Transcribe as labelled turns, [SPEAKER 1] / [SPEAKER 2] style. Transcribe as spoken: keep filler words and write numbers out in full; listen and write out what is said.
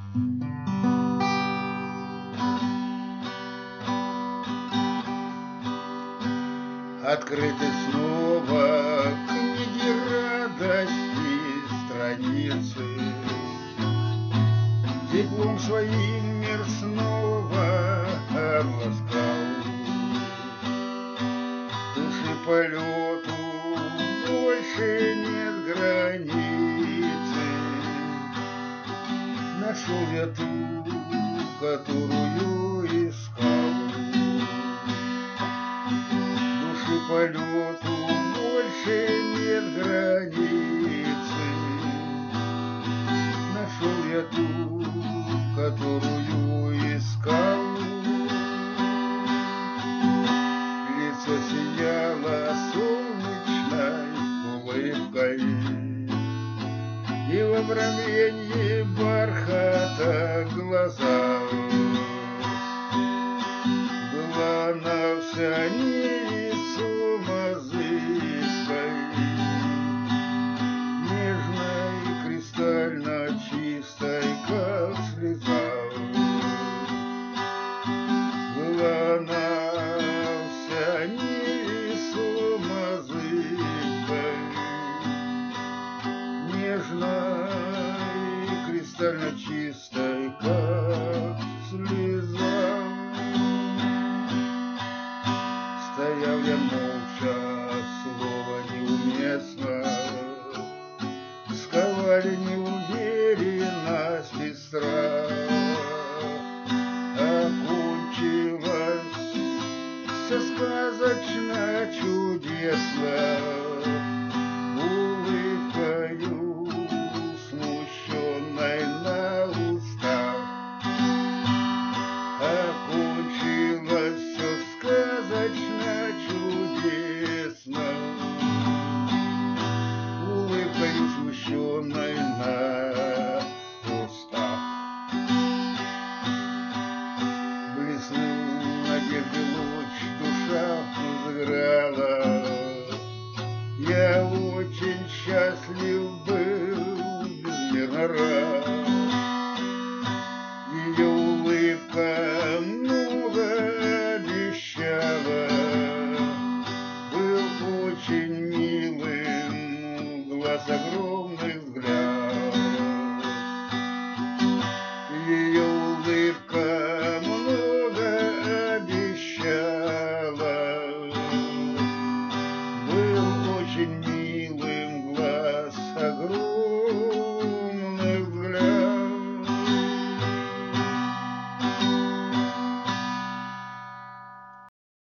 [SPEAKER 1] Открыты снова книги радости, страницы. Теплом своим мир снова обласкал. Души полету больше нет границы. Нашел я ту, которую искал. Души полету больше нет границы. Нашел я ту, которую искал. Лицо сияло солнечной улыбкой, и в обрамлении бархата глаза. Была она вся невесомо зыбкой, нежной, кристально чистой, как слеза. Была она вся невесомо зыбкой, нежной, кристально чистой, как слеза. Стоял я молча, слово неуместно, сковали неуверенность и страх. Окончилось все сказочно чудесно, улыбкою смущенной на устах. Окончилось все сказочно чудесно, улыбкою смущенной на устах. Блеснул надежды луч, душа взыграла. Я очень счастлив был, безмерно рад.